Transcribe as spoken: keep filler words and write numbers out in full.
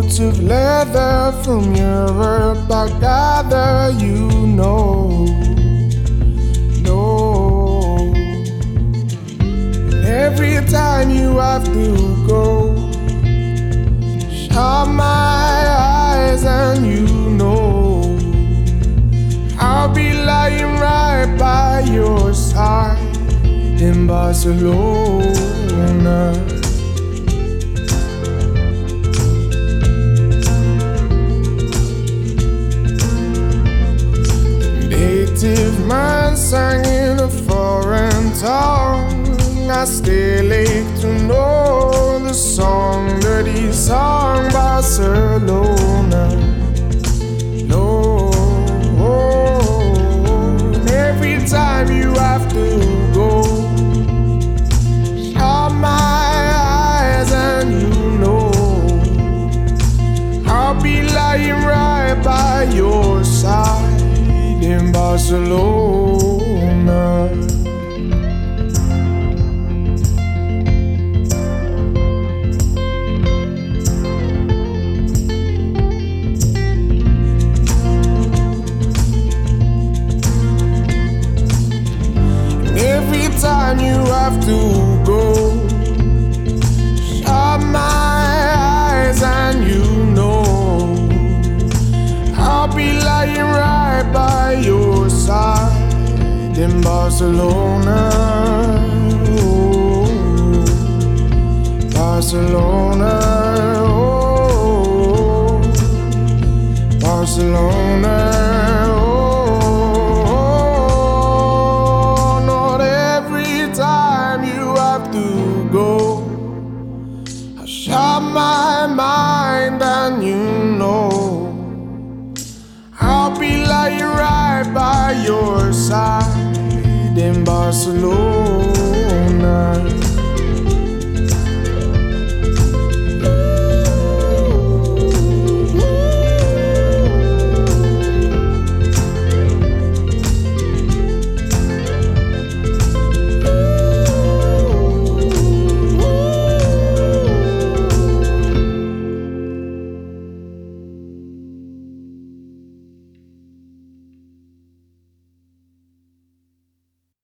coats of leather from Europe, I gather you know, no. And every time you have to go, shut my eyes and you know I'll be lying right by your side in Barcelona. Native man sang in a foreign tongue. I still ache to know the song that he sung, Barcelona. No, and every time you have to go, shut my eyes and you know I'll be lying right by your side in Barcelona. Every time you have to go, shut my eyes and you know I'll be lying right by your side in Barcelona. Oh, Barcelona, oh, Barcelona. Shut my mind and you know I'll be lying right by your side in Barcelona.